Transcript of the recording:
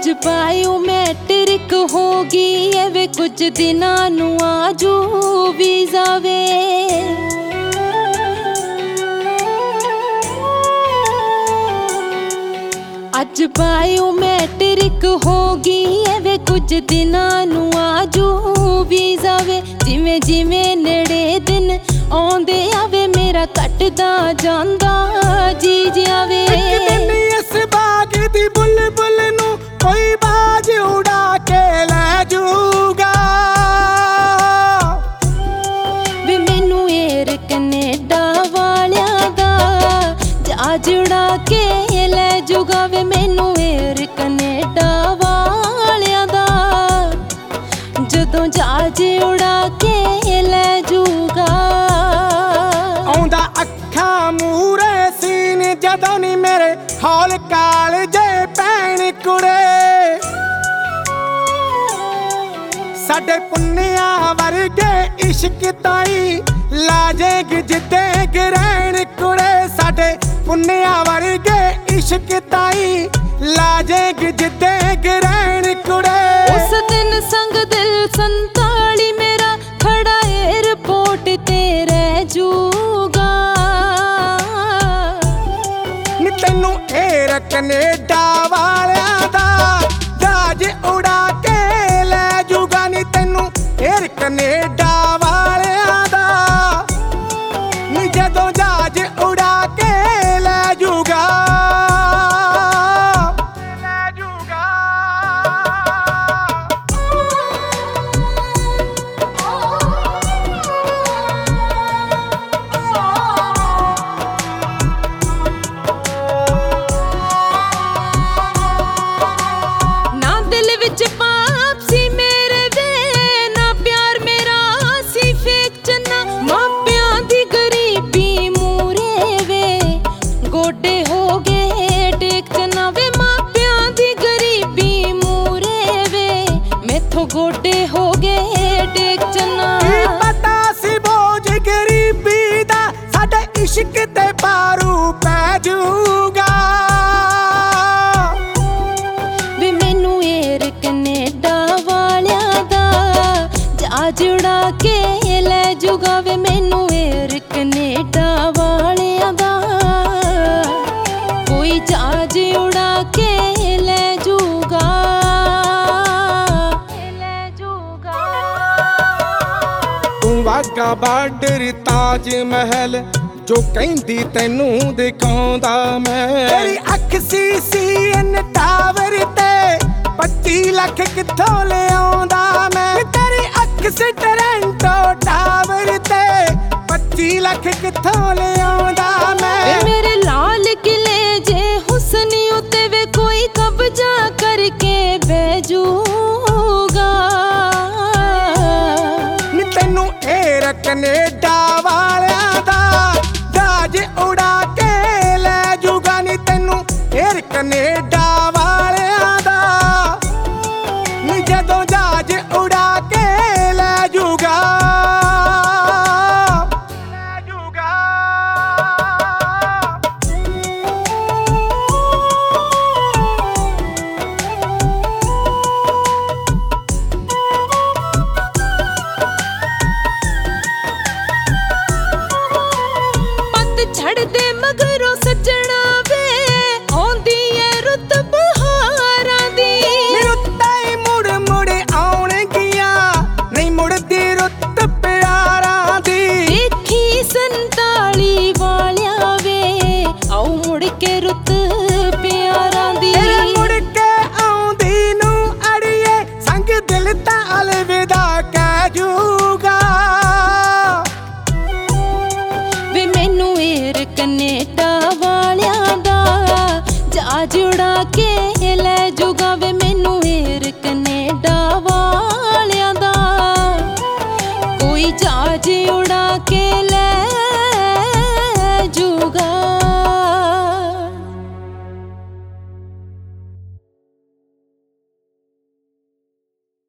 ਅੱਜ ਬਾਇਓਮੈਟ੍ਰਿਕ ਹੋ ਗਈ ਐ ਵੇ ਕੁਝ ਦਿਨਾਂ ਨੂੰ ਆਜੂ ਵੀਜ਼ਾ ਵੇ। ਅੱਜ ਬਾਇਓਮੈਟ੍ਰਿਕ ਹੋ ਗਈ ਐ ਵੇ ਕੁਝ ਦਿਨਾਂ ਨੂੰ ਆਜੂ ਵੀਜ਼ਾ ਵੇ। ਜਿਵੇਂ ਜਿਵੇਂ ਨੇੜੇ ਦਿਨ ਆਉਂਦੇ ਆਵੇ ਮੇਰਾ ਘਟਦਾ ਜਾਂਦਾ ਜੀ ਜਾਵੇ। ਇੱਕ ਦਿਨ ਇਸ ਬਾਗ ਦੀ ਬੁਲਬੁਲ ਨੂੰ ਕੋਈ ਬਾਜ ਉਡਾ ਕੇ ਲੈ ਜੂਗਾ ਵੇ ਮੈਨੂੰ ਏਅਰ ਕੈਨੇਡਾ ਵਾਲਿਆਂ ਦਾ ਜਹਾਜ਼ ਉਡਾ ਕੇ ਲੈ ਜੂਗਾ ਵੇ। ਮੈਨੂੰ ਏਅਰ ਕੈਨੇਡਾ ਵਾਲਿਆਂ ਦਾ ਜਦੋਂ ਜਹਾਜ਼ ਉਡਾ ਕੇ ਲੈ ਜੂਗਾ। ਆਉਂਦਾ ਅੱਖਾਂ ਮੂਰੇ ਸੀਨ ਜਦੋਂ ਨੀ ਮੇਰੇ ਹੌਲ ਕਾਲਜੇ ਭੈਣ ਕੁੜੇ। ਸਾਡੇ ਪੁੰਨਿਆਂ ਵਰਗੇ ਇਸ਼ਕ ਤਾਈ ਲਾਜੇਗ ਜਿੱਦੇ ਗਰੈਣ ਕੁੜੇ। ਸਾਡੇ ਪੁੰਨਿਆਂ ਵਰਗੇ ਇਸ਼ਕ ਤਾਈ ਲਾਜੇਗ ਜਿੱਦੇ ਗਰੈਣ ਕੁੜੇ। ਉਸ ਦਿਨ ਸੰਗ ਦਿਲ 47 ਮੇਰਾ ਖੜਾ ਏਅਰਪੋਰਟ ਤੇ ਰਹਿ ਜੂਗਾ ਨੀ ਤੈਨੂੰ ਏਅਰ ਕੈਨੇਡਾ ਵਾਲਿਆਂ ਦਾ ਜਹਾਜ਼ ਉਡਾ ਕੇ ਲੈ ਜੂਗਾ। ਨੀ ਤੈਨੂੰ ਏਅਰ ਕੈਨੇਡਾ ਵਾਲਿਆਂ ਦਾ ਨੀ ਜਦੋਂ ਜਹਾਜ਼ ਉਡਾ ਕੇ ਲੈ ਜੂਗਾ। ਨਾ ਦਿਲ ਵਿੱਚ ਪਾਪ ਸੀ ਮੇਰੇ ਵੇ ਨਾ ਪਿਆਰ ਮੇਰਾ ਸੀ ਫੇਕ ਚੰਨਾ। ਮਾਪਿਆਂ ਦੀ ਗਰੀਬੀ ਮੂਰੇ ਵੇ ਗੋਡੇ ਹੋ ਗਏ ਟੇਕ ਚੰਨਾ ਵੇ। ਮਾਪਿਆਂ ਦੀ ਗਰੀਬੀ ਮੂਰੇ ਵੇ ਮੈਥੋਂ ਗੋਡੇ ਹੋ ਗਏ ਟੇਕ ਚੰਨਾ। ਕੀ ਪਤਾ ਸੀ ਬੋਝ ਗਰੀਬੀ ਦਾ ਸਾਡੇ ਇਸ਼ਕ ਤੇ ਪਾਰੂ ਪੈ ਜੂਗਾ ਵੇ ਮੈਨੂੰ ਏਅਰ ਕੈਨੇਡਾ ਵਾਲਿਆਂ ਦਾ ਜਹਾਜ਼ ਉਡਾ ਕੇ ਲੈ ਜੂਗਾ ਵੇ। ਮੈਨੂੰ ਏਅਰ ਕੈਨੇਡਾ ਵਾਲਿਆਂ ਦਾ ਕੋਈ ਜਹਾਜ਼ ਉਡਾ ਕੇ ਲੈ ਜੂਗਾ ਲੈ ਜੂਗਾ। ਤੂੰ ਵਾਗਾ ਬਾਰਡਰ ਤਾਜ ਮਹਿਲ ਜੋ ਕਹਿੰਦੀ ਤੈਨੂੰ ਦਿਖਾਉਂਦਾ ਮੈਂ। ਤੇਰੀ ਅੱਖ CCN ਟਾਵਰ ਤੇ 25 ਲੱਖ ਕਿੱਥੋਂ ਲਿਆਉਂਦਾ ਮੈਂ। ਤੇਰੀ ਅੱਖ ਸੀ ਟੋਰਾਂਟੋ ਟਾਵਰ ਤੇ 25 ਲੱਖ ਕਿੱਥੋਂ ਲਿਆਉਂਦਾ ਮੈਂ। ਵੇ ਮੇਰੇ ਲਾਲ ਕਿਲੇ ਜੇ ਹੁਸਨੀ ਉਤੇ ਵੇ ਕੋਈ ਕਬਜ਼ਾ ਕਰਕੇ ਬਹਿ ਜੂਗਾ ਨੀ ਤੈਨੂੰ ਏਅਰ ਕੈਨੇਡਾ ਵਾਲਿਆਂ ਦਾ ਜਹਾਜ਼ ਉਡਾ ਕੇ ਲੈ ਜੂਗਾ। ਨੀ ਤੈਨੂੰ ਏਅਰ ਕੈਨੇਡਾ ਵਾਲਿਆਂ ਦਾ ਨੀ ਜਦੋਂ